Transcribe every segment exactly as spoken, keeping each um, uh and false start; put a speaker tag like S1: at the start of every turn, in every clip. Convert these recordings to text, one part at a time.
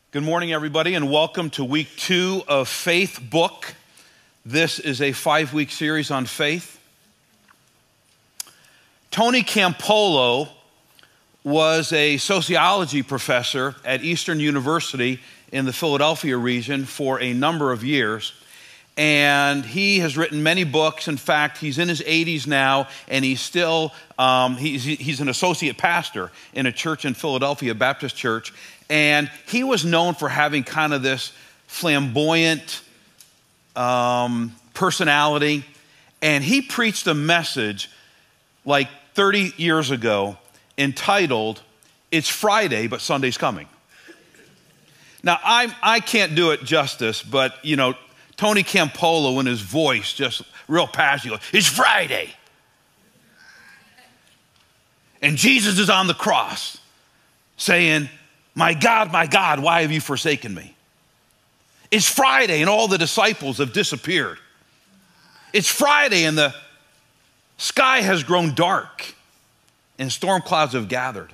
S1: Good morning, everybody, and welcome to week two of Faith Book. This is a five-week series on faith. Tony Campolo was a sociology professor at Eastern University in the Philadelphia region for a number of years, and he has written many books. In fact, he's in his eighties now, and he's still, um, he's, he's an associate pastor in a church in Philadelphia, Baptist Church. And he was known for having kind of this flamboyant um, personality. And he preached a message like thirty years ago entitled, "It's Friday, but Sunday's Coming." Now, I, I can't do it justice, but, you know, Tony Campolo in his voice, just real passionate, goes, "It's Friday. And Jesus is on the cross saying, 'My God, my God, why have you forsaken me?' It's Friday and all the disciples have disappeared. It's Friday and the sky has grown dark and storm clouds have gathered.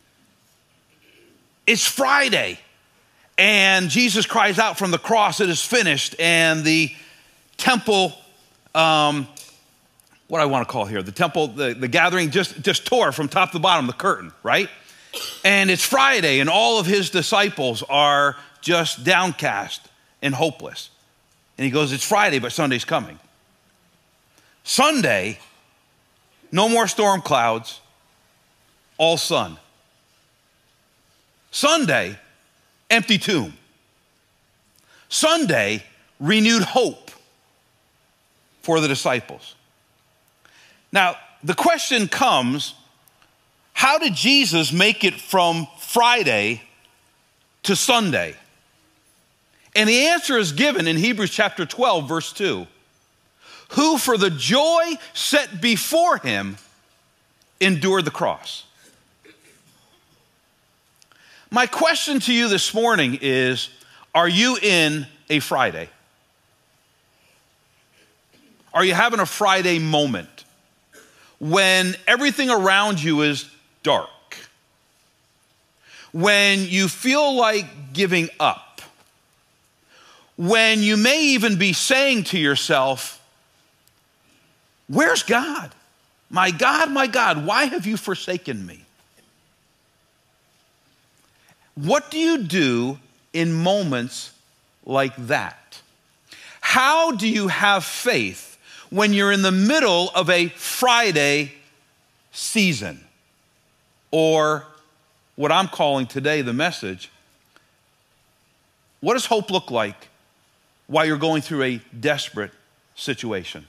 S1: It's Friday and Jesus cries out from the cross, 'It is finished,' and the temple, um, what do I want to call here? The temple, the, the gathering just, just tore from top to bottom, the curtain, right? And it's Friday, and all of his disciples are just downcast and hopeless. And he goes, "It's Friday, but Sunday's coming." Sunday, no more storm clouds, all sun. Sunday, empty tomb. Sunday, renewed hope for the disciples. Now, the question comes, how did Jesus make it from Friday to Sunday? And the answer is given in Hebrews chapter twelve, verse two. Who for the joy set before him endured the cross. My question to you this morning is, are you in a Friday? Are you having a Friday moment when everything around you is dark, when you feel like giving up, when you may even be saying to yourself, "Where's God? My God, my God, why have you forsaken me?" What do you do in moments like that? How do you have faith when you're in the middle of a Friday season? Or what I'm calling today the message, what does hope look like while you're going through a desperate situation?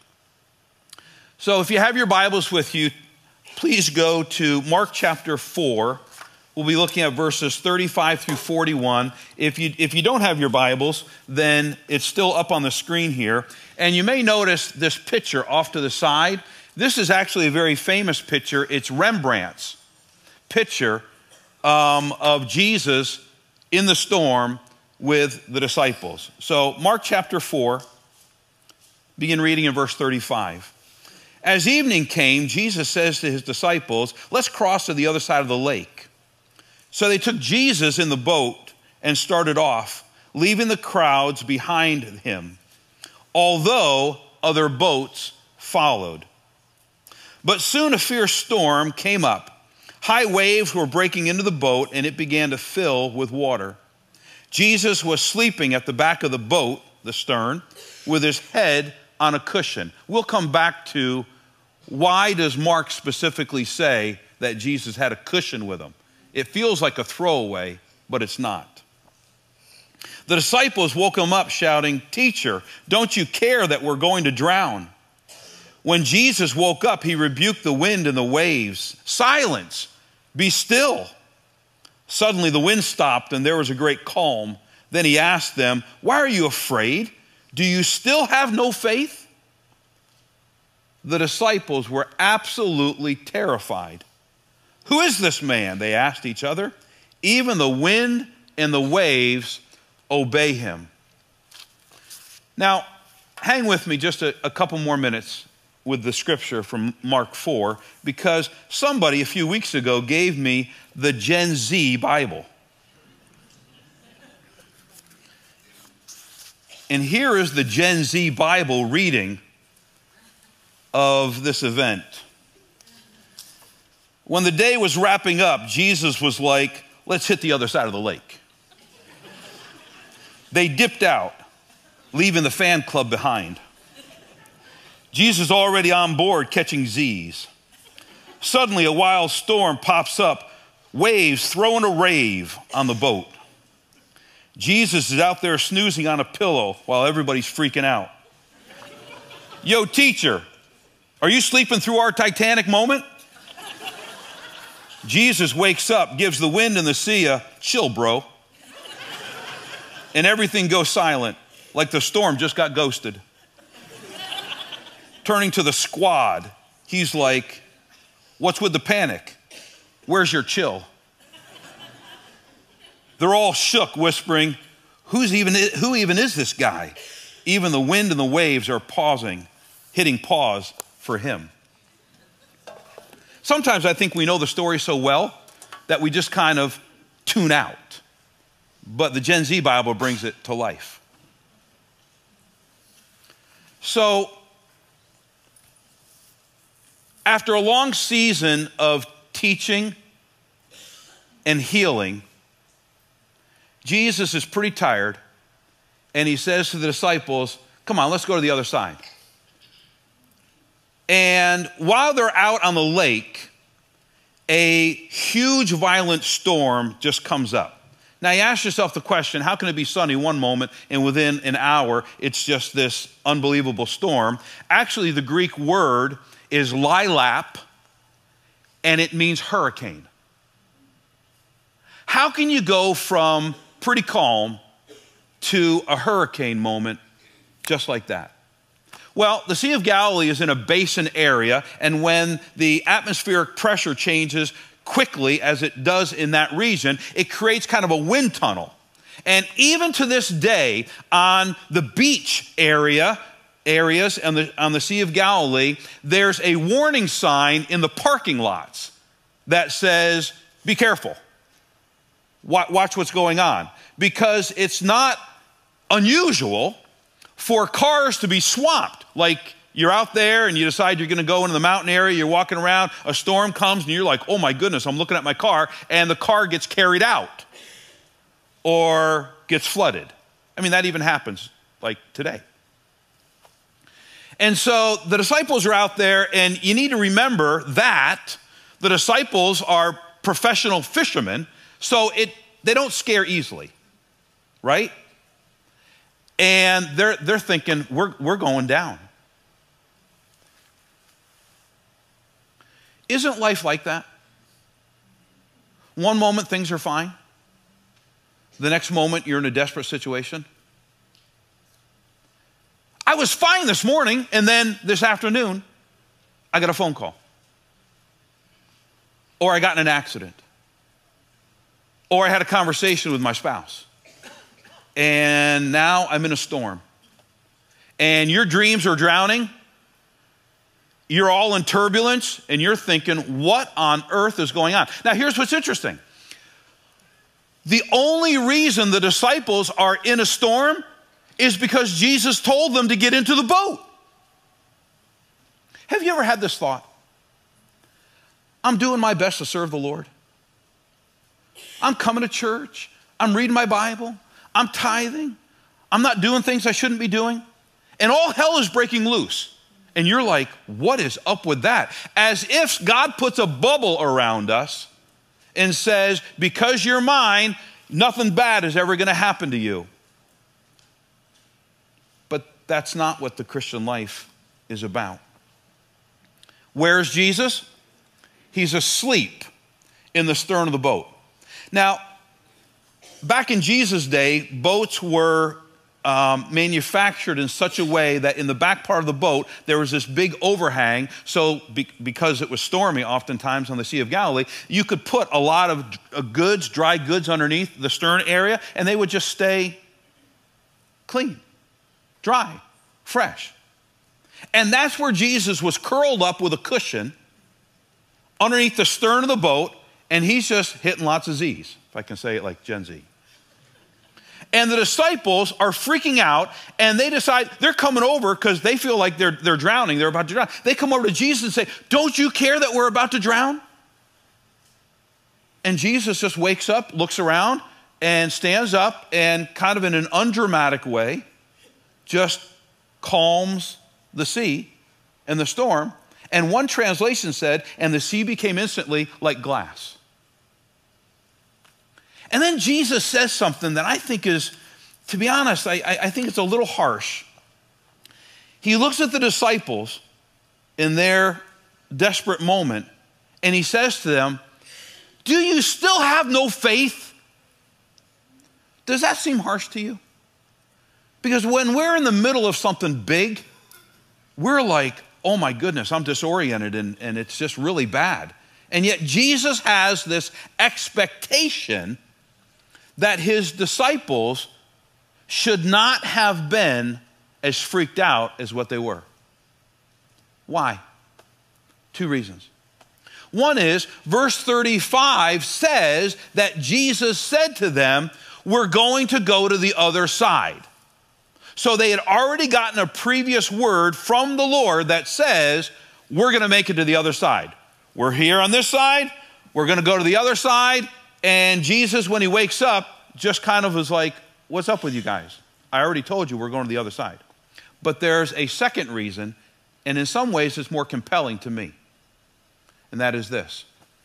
S1: So if you have your Bibles with you, please go to Mark chapter four. We'll be looking at verses thirty-five through forty-one. If you, if you don't have your Bibles, then it's still up on the screen here. And you may notice this picture off to the side. This is actually a very famous picture. It's Rembrandt's picture um, of Jesus in the storm with the disciples. So Mark chapter four, begin reading in verse thirty-five. As evening came, Jesus says to his disciples, "Let's cross to the other side of the lake." So they took Jesus in the boat and started off, leaving the crowds behind him, although other boats followed. But soon a fierce storm came up. High waves were breaking into the boat, and it began to fill with water. Jesus was sleeping at the back of the boat, the stern, with his head on a cushion. We'll come back to why does Mark specifically say that Jesus had a cushion with him. It feels like a throwaway, but it's not. The disciples woke him up shouting, "Teacher, don't you care that we're going to drown?" When Jesus woke up, he rebuked the wind and the waves. "Silence, be still." Suddenly the wind stopped and there was a great calm. Then he asked them, "Why are you afraid? Do you still have no faith?" The disciples were absolutely terrified. "Who is this man?" they asked each other. "Even the wind and the waves obey him." Now, hang with me just a, a couple more minutes with the scripture from Mark four, because somebody a few weeks ago gave me the Gen Z Bible. And here is the Gen Z Bible reading of this event. When the day was wrapping up, Jesus was like, let's hit the other side of the lake. They dipped out, leaving the fan club behind. Jesus already on board catching Z's. Suddenly a wild storm pops up, waves throwing a rave on the boat. Jesus is out there snoozing on a pillow while everybody's freaking out. Yo, teacher, are you sleeping through our Titanic moment? Jesus wakes up, gives the wind and the sea a chill, bro. And everything goes silent, like the storm just got ghosted. Turning to the squad, he's like, what's with the panic? Where's your chill? They're all shook, whispering, Who's even, who even is this guy? Even the wind and the waves are pausing, hitting pause for him. Sometimes I think we know the story so well that we just kind of tune out. But the Gen Z Bible brings it to life. So, after a long season of teaching and healing, Jesus is pretty tired, and he says to the disciples, come on, let's go to the other side. And while they're out on the lake, a huge violent storm just comes up. Now you ask yourself the question, how can it be sunny one moment and within an hour it's just this unbelievable storm? Actually, the Greek word is lilap, and it means hurricane. How can you go from pretty calm to a hurricane moment just like that? Well, the Sea of Galilee is in a basin area, and when the atmospheric pressure changes quickly, as it does in that region, it creates kind of a wind tunnel. And even to this day, on the beach area, areas on the, on the Sea of Galilee, there's a warning sign in the parking lots that says, be careful. Watch what's going on, because it's not unusual for cars to be swamped. Like you're out there and you decide you're going to go into the mountain area, you're walking around, a storm comes and you're like, oh my goodness, I'm looking at my car, and the car gets carried out or gets flooded. I mean, that even happens like today. And so the disciples are out there, and you need to remember that the disciples are professional fishermen. So it, they don't scare easily, right? And they're, they're thinking, we're, we're going down. Isn't life like that? One moment things are fine. The next moment you're in a desperate situation. I was fine this morning, and then this afternoon, I got a phone call. Or I got in an accident. Or I had a conversation with my spouse. And now I'm in a storm. And your dreams are drowning. You're all in turbulence. And you're thinking, what on earth is going on? Now, here's what's interesting. The only reason the disciples are in a storm is because Jesus told them to get into the boat. Have you ever had this thought? I'm doing my best to serve the Lord. I'm coming to church. I'm reading my Bible. I'm tithing. I'm not doing things I shouldn't be doing. And all hell is breaking loose. And you're like, what is up with that? As if God puts a bubble around us and says, because you're mine, nothing bad is ever going to happen to you. But that's not what the Christian life is about. Where's Jesus? He's asleep in the stern of the boat. Now, back in Jesus' day, boats were um, manufactured in such a way that in the back part of the boat, there was this big overhang. So be, because it was stormy oftentimes on the Sea of Galilee, you could put a lot of uh, goods, dry goods underneath the stern area, and they would just stay clean, dry, fresh. And that's where Jesus was curled up with a cushion underneath the stern of the boat, and he's just hitting lots of Z's, if I can say it like Gen Z. And the disciples are freaking out, and they decide they're coming over because they feel like they're, they're drowning. They're about to drown. They come over to Jesus and say, don't you care that we're about to drown? And Jesus just wakes up, looks around, and stands up and kind of in an undramatic way just calms the sea and the storm. And one translation said, and the sea became instantly like glass. And then Jesus says something that I think is, to be honest, I, I think it's a little harsh. He looks at the disciples in their desperate moment, and he says to them, do you still have no faith? Does that seem harsh to you? Because when we're in the middle of something big, we're like, oh my goodness, I'm disoriented, and, and it's just really bad. And yet Jesus has this expectation that his disciples should not have been as freaked out as what they were. Why? Two reasons. One is, verse thirty-five says that Jesus said to them, we're going to go to the other side. So they had already gotten a previous word from the Lord that says, we're going to make it to the other side. We're here on this side, we're going to go to the other side. And Jesus, when he wakes up, just kind of was like, what's up with you guys? I already told you we're going to the other side. But there's a second reason, and in some ways it's more compelling to me. And that is this.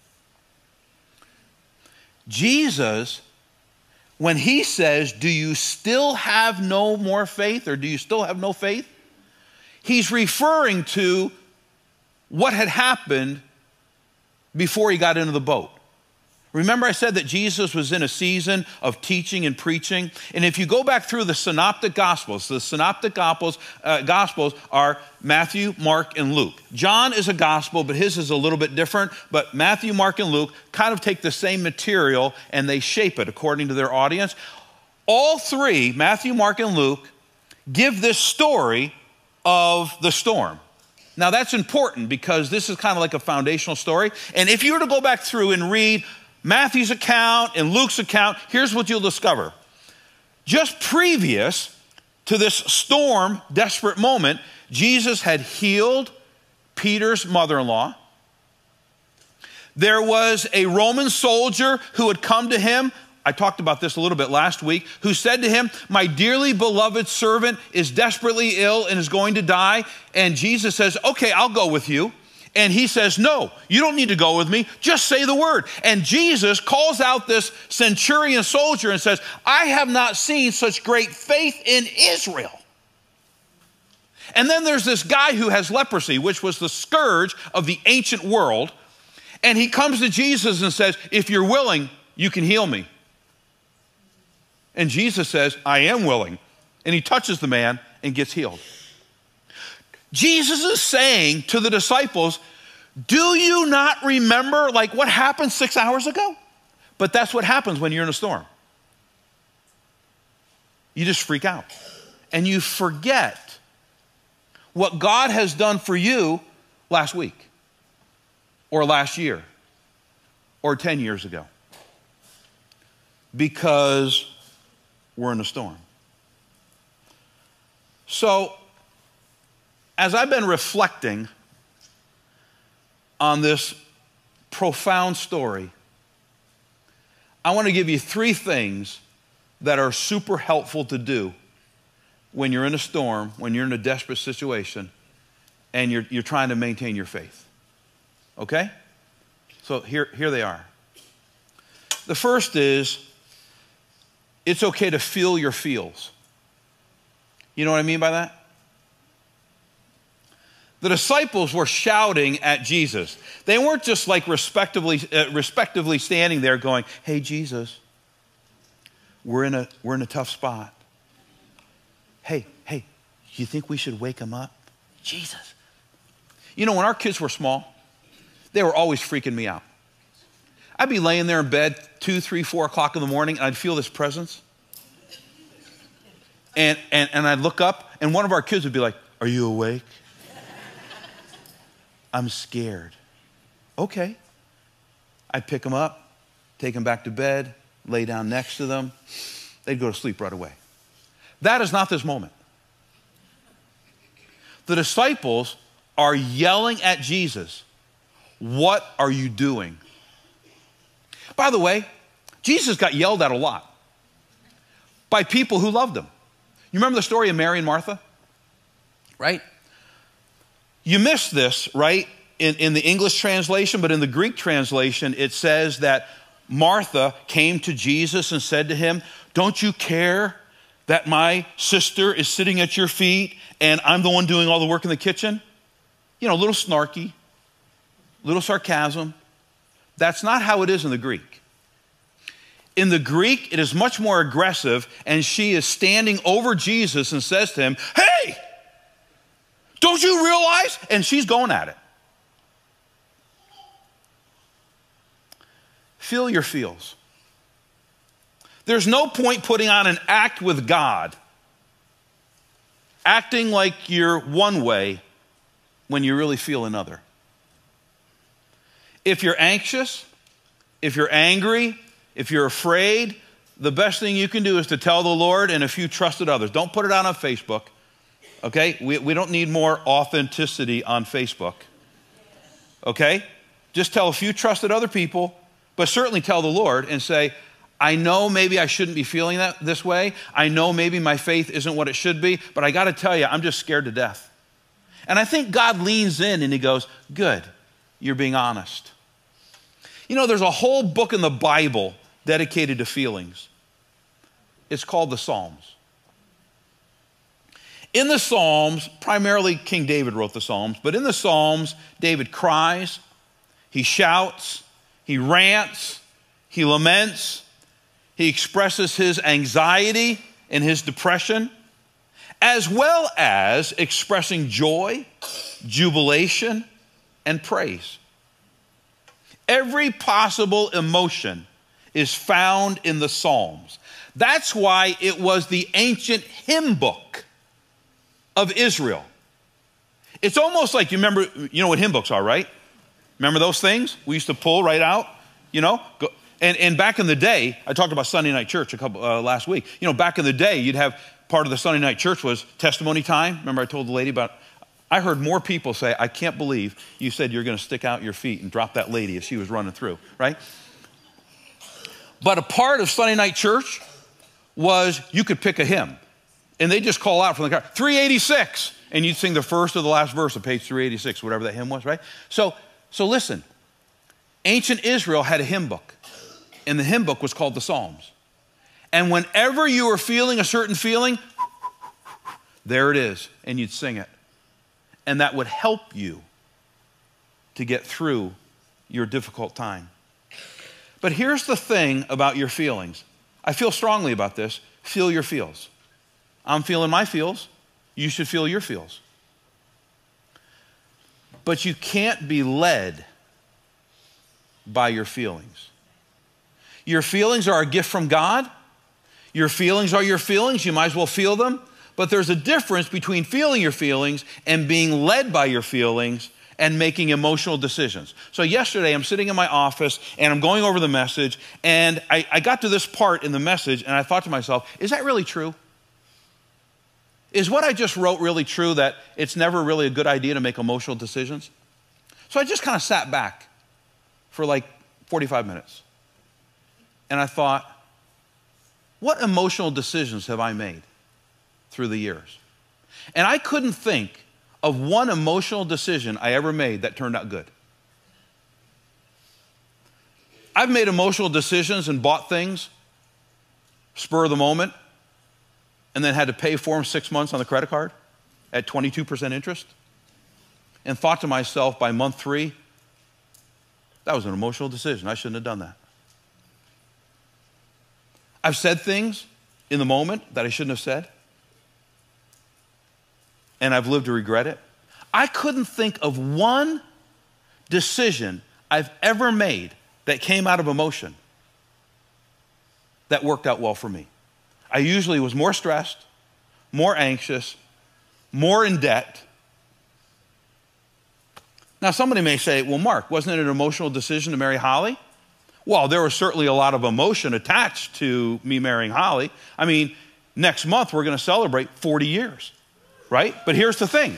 S1: Jesus, when he says, do you still have no more faith, or do you still have no faith? He's referring to what had happened before he got into the boat. Remember I said that Jesus was in a season of teaching and preaching? And if you go back through the synoptic gospels, the synoptic gospels, uh, gospels are Matthew, Mark, and Luke. John is a gospel, but his is a little bit different. But Matthew, Mark, and Luke kind of take the same material and they shape it according to their audience. All three, Matthew, Mark, and Luke, give this story of the storm. Now that's important because this is kind of like a foundational story. And if you were to go back through and read Matthew's account and Luke's account, here's what you'll discover. Just previous to this storm, desperate moment, Jesus had healed Peter's mother-in-law. There was a Roman soldier who had come to him. I talked about this a little bit last week, who said to him, my dearly beloved servant is desperately ill and is going to die. And Jesus says, okay, I'll go with you. And he says, no, you don't need to go with me. Just say the word. And Jesus calls out this centurion soldier and says, I have not seen such great faith in Israel. And then there's this guy who has leprosy, which was the scourge of the ancient world. And he comes to Jesus and says, if you're willing, you can heal me. And Jesus says, I am willing. And he touches the man and gets healed. Jesus is saying to the disciples, do you not remember like what happened six hours ago? But that's what happens when you're in a storm. You just freak out. And you forget what God has done for you last week or last year or ten years ago. Because we're in a storm. So, as I've been reflecting on this profound story, I want to give you three things that are super helpful to do when you're in a storm, when you're in a desperate situation, and you're, you're trying to maintain your faith. Okay? So here, here they are. The first is, it's okay to feel your feels. You know what I mean by that? The disciples were shouting at Jesus. They weren't just like respectively, uh, respectively standing there going, hey, Jesus, we're in a, we're in a tough spot. Hey, hey, you think we should wake him up? Jesus. You know, when our kids were small, they were always freaking me out. I'd be laying there in bed two, three, four o'clock in the morning, and I'd feel this presence. And, and, and I'd look up, and one of our kids would be like, are you awake? I'm scared. Okay. I'd pick them up, take them back to bed, lay down next to them, they'd go to sleep right away. That is not this moment. The disciples are yelling at Jesus, "What are you doing?" By the way, Jesus got yelled at a lot by people who loved him. You remember the story of Mary and Martha? Right? You missed this, right, in, in the English translation, but in the Greek translation, it says that Martha came to Jesus and said to him, "Don't you care that my sister is sitting at your feet and I'm the one doing all the work in the kitchen?" You know, a little snarky, a little sarcasm. That's not how it is in the Greek. In the Greek, it is much more aggressive, and she is standing over Jesus and says to him, "Hey, don't you realize?" And she's going at it. Feel your feels. There's no point putting on an act with God, acting like you're one way when you really feel another. If you're anxious, if you're angry, if you're afraid, the best thing you can do is to tell the Lord and a few trusted others. Don't put it out on Facebook, okay? We, we don't need more authenticity on Facebook, okay? Just tell a few trusted other people, but certainly tell the Lord and say, "I know maybe I shouldn't be feeling that this way. I know maybe my faith isn't what it should be, but I got to tell you, I'm just scared to death." And I think God leans in and he goes, "Good, you're being honest." You know, there's a whole book in the Bible dedicated to feelings. It's called the Psalms. In the Psalms, primarily King David wrote the Psalms, but in the Psalms, David cries, he shouts, he rants, he laments, he expresses his anxiety and his depression, as well as expressing joy, jubilation, and praise. Every possible emotion is found in the Psalms. That's why it was the ancient hymn book of Israel. It's almost like, you remember, you know what hymn books are, right? Remember those things we used to pull right out, you know? Go, and, and back in the day, I talked about Sunday night church a couple uh, last week. You know, back in the day, you'd have part of the Sunday night church was testimony time. Remember I told the lady about, I heard more people say, "I can't believe you said you're going to stick out your feet and drop that lady as she was running through," right? But a part of Sunday night church was you could pick a hymn, and they just call out from the car, three eighty-six, and you'd sing the first or the last verse of page three eighty-six, whatever that hymn was, right? So, so listen, ancient Israel had a hymn book, and the hymn book was called the Psalms. And whenever you were feeling a certain feeling, there it is, and you'd sing it. And that would help you to get through your difficult time. But here's the thing about your feelings. I feel strongly about this. Feel your feels. I'm feeling my feels. You should feel your feels. But you can't be led by your feelings. Your feelings are a gift from God. Your feelings are your feelings. You might as well feel them. But there's a difference between feeling your feelings and being led by your feelings and making emotional decisions. So yesterday, I'm sitting in my office and I'm going over the message, and I, I got to this part in the message and I thought to myself, is that really true? Is what I just wrote really true, that it's never really a good idea to make emotional decisions? So I just kind of sat back for like forty-five minutes. And I thought, what emotional decisions have I made through the years? And I couldn't think of one emotional decision I ever made that turned out good. I've made emotional decisions and bought things, spur of the moment, and then had to pay for them six months on the credit card at twenty-two percent interest, and thought to myself by month three, that was an emotional decision. I shouldn't have done that. I've said things in the moment that I shouldn't have said, and I've lived to regret it. I couldn't think of one decision I've ever made that came out of emotion that worked out well for me. I usually was more stressed, more anxious, more in debt. Now, somebody may say, well, Mark, wasn't it an emotional decision to marry Holly? Well, there was certainly a lot of emotion attached to me marrying Holly. I mean, next month we're going to celebrate forty years, right? But here's the thing.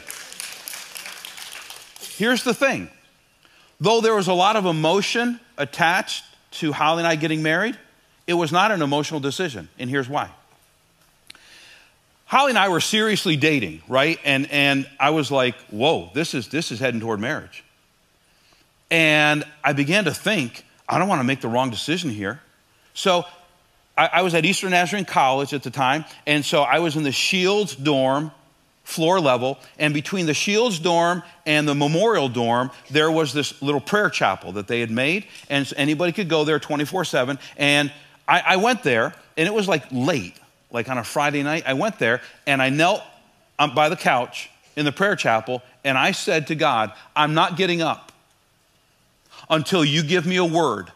S1: Here's the thing. Though there was a lot of emotion attached to Holly and I getting married, it was not an emotional decision, and here's why. Holly and I were seriously dating, right? And and I was like, whoa, this is this is heading toward marriage. And I began to think, I don't want to make the wrong decision here. So I, I was at Eastern Nazarene College at the time, and so I was in the Shields dorm, floor level, and between the Shields dorm and the Memorial dorm, there was this little prayer chapel that they had made, and anybody could go there twenty-four seven. And I, I went there, and it was like late, like on a Friday night. I went there, and I knelt by the couch in the prayer chapel, and I said to God, I'm not getting up until you give me a word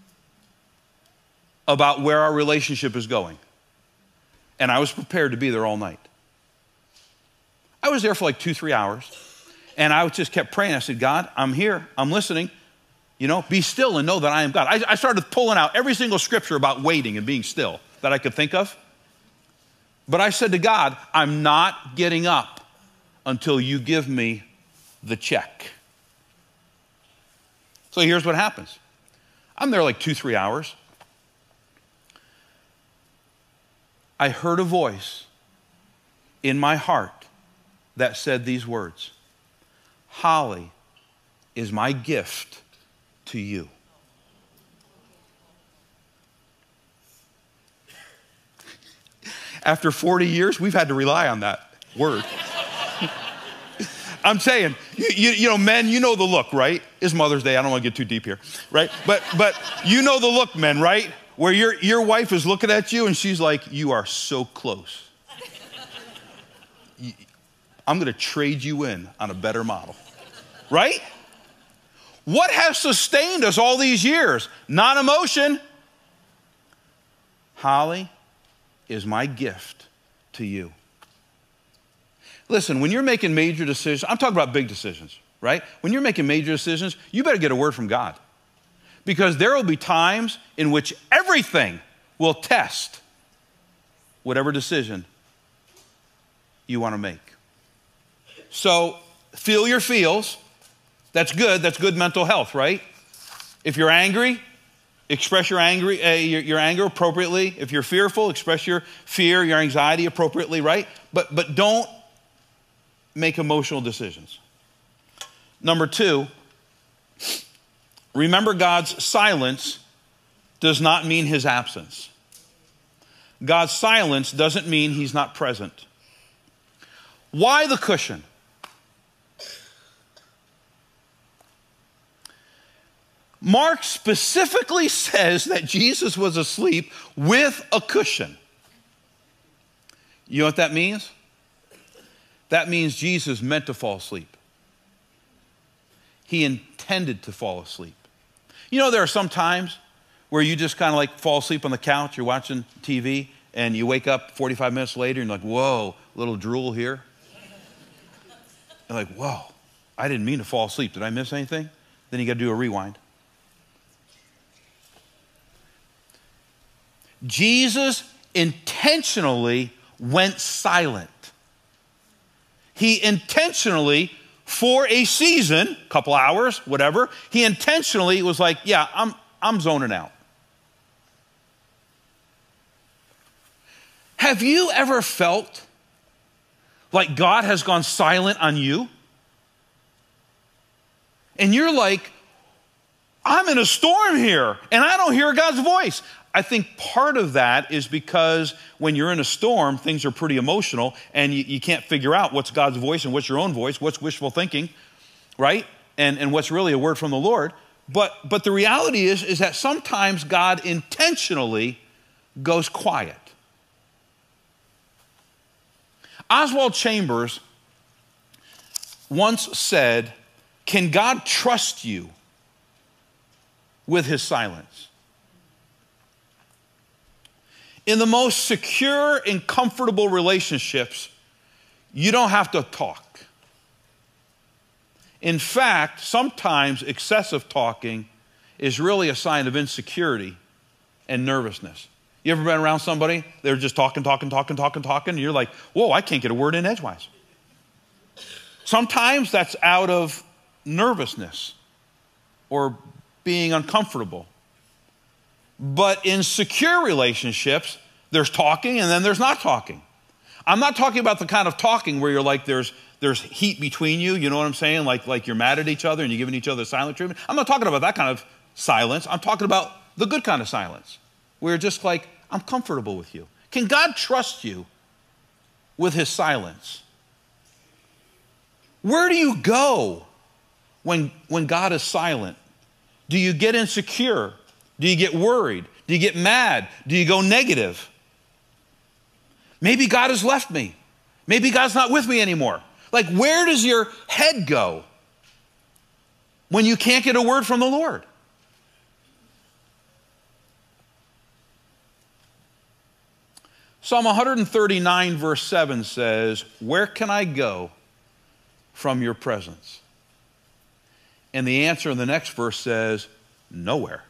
S1: about where our relationship is going. And I was prepared to be there all night. I was there for like two, three hours. And I just kept praying. I said, God, I'm here. I'm listening. You know, be still and know that I am God. I, I started pulling out every single scripture about waiting and being still that I could think of. But I said to God, I'm not getting up until you give me the check. So here's what happens. I'm there like two, three hours. I heard a voice in my heart that said these words, Holly is my gift to you. After forty years, we've had to rely on that word. I'm saying, you, you, you know, men, you know the look, right? It's Mother's Day. I don't want to get too deep here, right? But but you know the look, men, right? Where your, your wife is looking at you and she's like, you are so close. I'm going to trade you in on a better model, right? What has sustained us all these years? Not emotion. Holly is my gift to you. Listen, when you're making major decisions, I'm talking about big decisions, right? When you're making major decisions, you better get a word from God. Because there will be times in which everything will test whatever decision you want to make. So feel your feels. That's good. That's good mental health, right? If you're angry, express your, angry, uh, your, your anger appropriately. If you're fearful, express your fear, your anxiety appropriately, right? But, but don't make emotional decisions. Number two, remember God's silence does not mean his absence. God's silence doesn't mean he's not present. Why the cushion? Mark specifically says that Jesus was asleep with a cushion. You know what that means? That means Jesus meant to fall asleep. He intended to fall asleep. You know, there are some times where you just kind of like fall asleep on the couch, you're watching T V, and you wake up forty-five minutes later and you're like, whoa, a little drool here. You're like, whoa, I didn't mean to fall asleep. Did I miss anything? Then you got to do a rewind. Jesus intentionally went silent. He intentionally, for a season, couple hours, whatever, he intentionally was like, yeah, I'm, I'm zoning out. Have you ever felt like God has gone silent on you? And you're like, I'm in a storm here, and I don't hear God's voice. I think part of that is because when you're in a storm, things are pretty emotional, and you, you can't figure out what's God's voice and what's your own voice, what's wishful thinking, right? And, and what's really a word from the Lord. But, but the reality is, is that sometimes God intentionally goes quiet. Oswald Chambers once said, can God trust you with his silence? In the most secure and comfortable relationships, you don't have to talk. In fact, sometimes excessive talking is really a sign of insecurity and nervousness. You ever been around somebody, they're just talking, talking, talking, talking, talking, and you're like, whoa, I can't get a word in edgewise. Sometimes that's out of nervousness or being uncomfortable. But in secure relationships, there's talking and then there's not talking. I'm not talking about the kind of talking where you're like there's there's heat between you, you know what I'm saying? Like, like you're mad at each other and you're giving each other silent treatment. I'm not talking about that kind of silence. I'm talking about the good kind of silence. Where you're just like, I'm comfortable with you. Can God trust you with his silence? Where do you go when, when God is silent? Do you get insecure? Do you get worried? Do you get mad? Do you go negative? Maybe God has left me. Maybe God's not with me anymore. Like, where does your head go when you can't get a word from the Lord? Psalm one thirty-nine verse seven says, where can I go from your presence? And the answer in the next verse says, nowhere.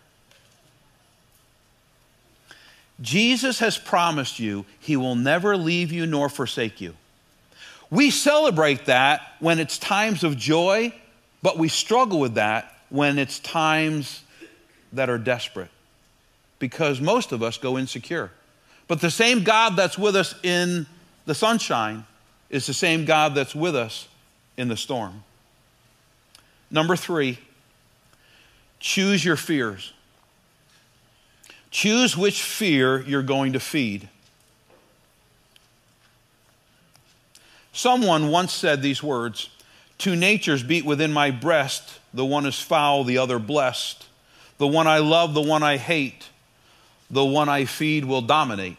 S1: Jesus has promised you he will never leave you nor forsake you. We celebrate that when it's times of joy, but we struggle with that when it's times that are desperate, because most of us go insecure. But the same God that's with us in the sunshine is the same God that's with us in the storm. Number three, choose your fears. Choose which fear you're going to feed. Someone once said these words, two natures beat within my breast, the one is foul, the other blessed. The one I love, the one I hate, the one I feed will dominate.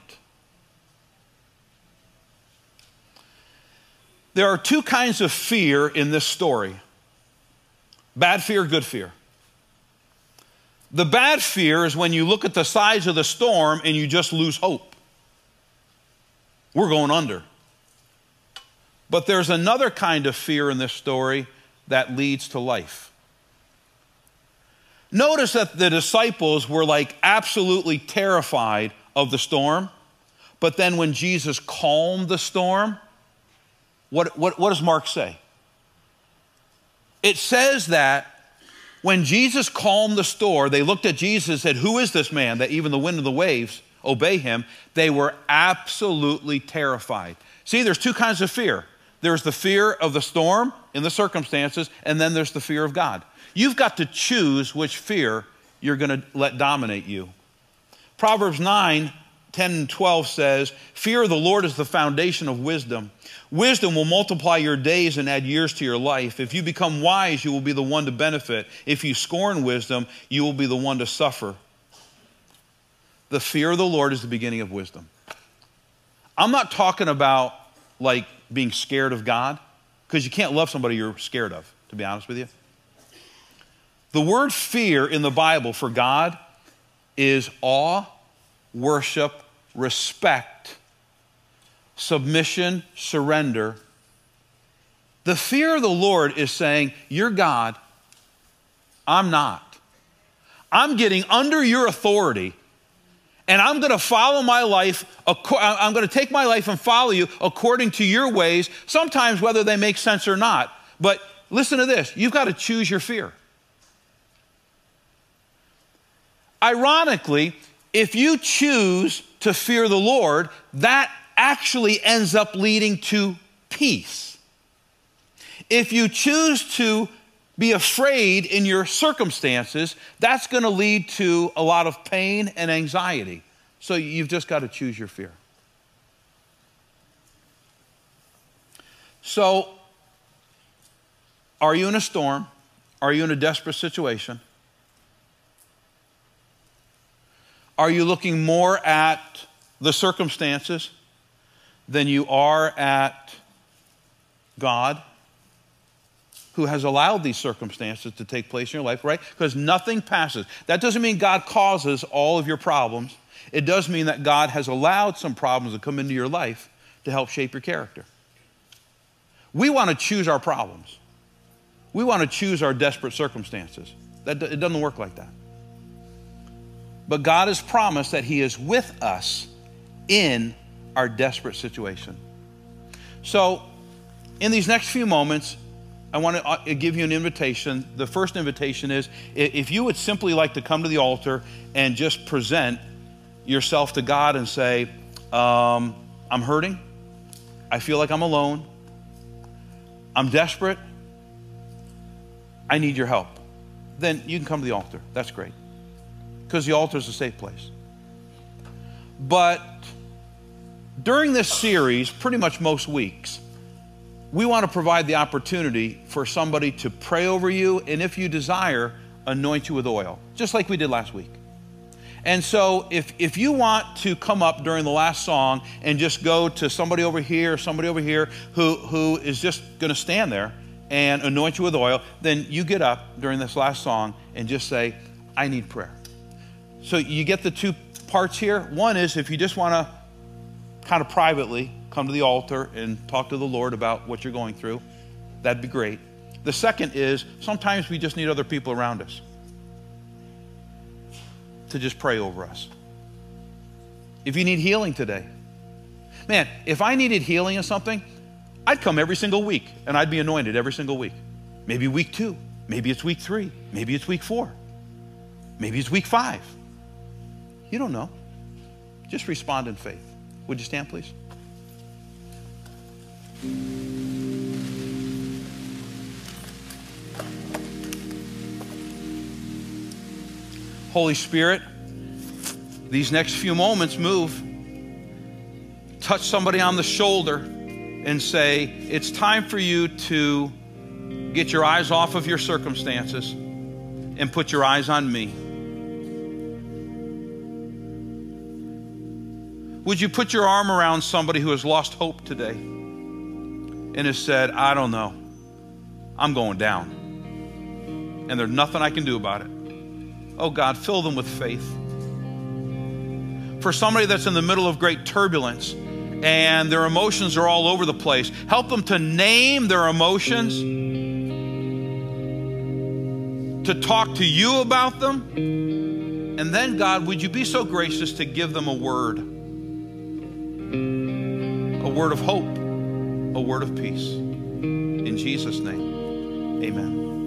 S1: There are two kinds of fear in this story. Bad fear, good fear. The bad fear is when you look at the size of the storm and you just lose hope. We're going under. But there's another kind of fear in this story that leads to life. Notice that the disciples were like absolutely terrified of the storm, but then when Jesus calmed the storm, what, what, what does Mark say? It says that when Jesus calmed the storm, they looked at Jesus and said, who is this man that even the wind and the waves obey him? They were absolutely terrified. See, there's two kinds of fear. There's the fear of the storm in the circumstances, and then there's the fear of God. You've got to choose which fear you're going to let dominate you. Proverbs nine, ten, and twelve says, fear of the Lord is the foundation of wisdom. Wisdom will multiply your days and add years to your life. If you become wise, you will be the one to benefit. If you scorn wisdom, you will be the one to suffer. The fear of the Lord is the beginning of wisdom. I'm not talking about like being scared of God, because you can't love somebody you're scared of, to be honest with you. The word fear in the Bible for God is awe, worship, respect, submission, surrender. The fear of the Lord is saying, you're God, I'm not. I'm getting under your authority, and I'm going to follow my life, I'm going to take my life and follow you according to your ways, sometimes whether they make sense or not. But listen to this, you've got to choose your fear. Ironically, if you choose to fear the Lord, that actually ends up leading to peace. If you choose to be afraid in your circumstances, that's going to lead to a lot of pain and anxiety. So you've just got to choose your fear. So, are you in a storm? Are you in a desperate situation? Are you looking more at the circumstances than you are at God, who has allowed these circumstances to take place in your life, right? Because nothing passes. That doesn't mean God causes all of your problems. It does mean that God has allowed some problems to come into your life to help shape your character. We want to choose our problems. We want to choose our desperate circumstances. That, it doesn't work like that. But God has promised that he is with us in our desperate situation. So in these next few moments, I want to give you an invitation. The first invitation is, if you would simply like to come to the altar and just present yourself to God and say, um, I'm hurting. I feel like I'm alone. I'm desperate. I need your help. Then you can come to the altar. That's great. Because the altar is a safe place. But during this series, pretty much most weeks, we want to provide the opportunity for somebody to pray over you, and if you desire, anoint you with oil, just like we did last week. And so if, if you want to come up during the last song and just go to somebody over here, somebody over here who, who is just going to stand there and anoint you with oil, then you get up during this last song and just say, I need prayer. So you get the two parts here. One is if you just want to kind of privately come to the altar and talk to the Lord about what you're going through, that'd be great. The second is sometimes we just need other people around us to just pray over us. If you need healing today, man, if I needed healing in something, I'd come every single week and I'd be anointed every single week. Maybe week two, maybe it's week three, maybe it's week four, maybe it's week five. You don't know. Just respond in faith. Would you stand, please? Holy Spirit, these next few moments, move. Touch somebody on the shoulder and say, it's time for you to get your eyes off of your circumstances and put your eyes on me. Would you put your arm around somebody who has lost hope today and has said, I don't know, I'm going down, and there's nothing I can do about it. Oh God, fill them with faith. For somebody that's in the middle of great turbulence and their emotions are all over the place, help them to name their emotions, to talk to you about them, and then God, would you be so gracious to give them a word, a word of hope, a word of peace. In Jesus' name, amen.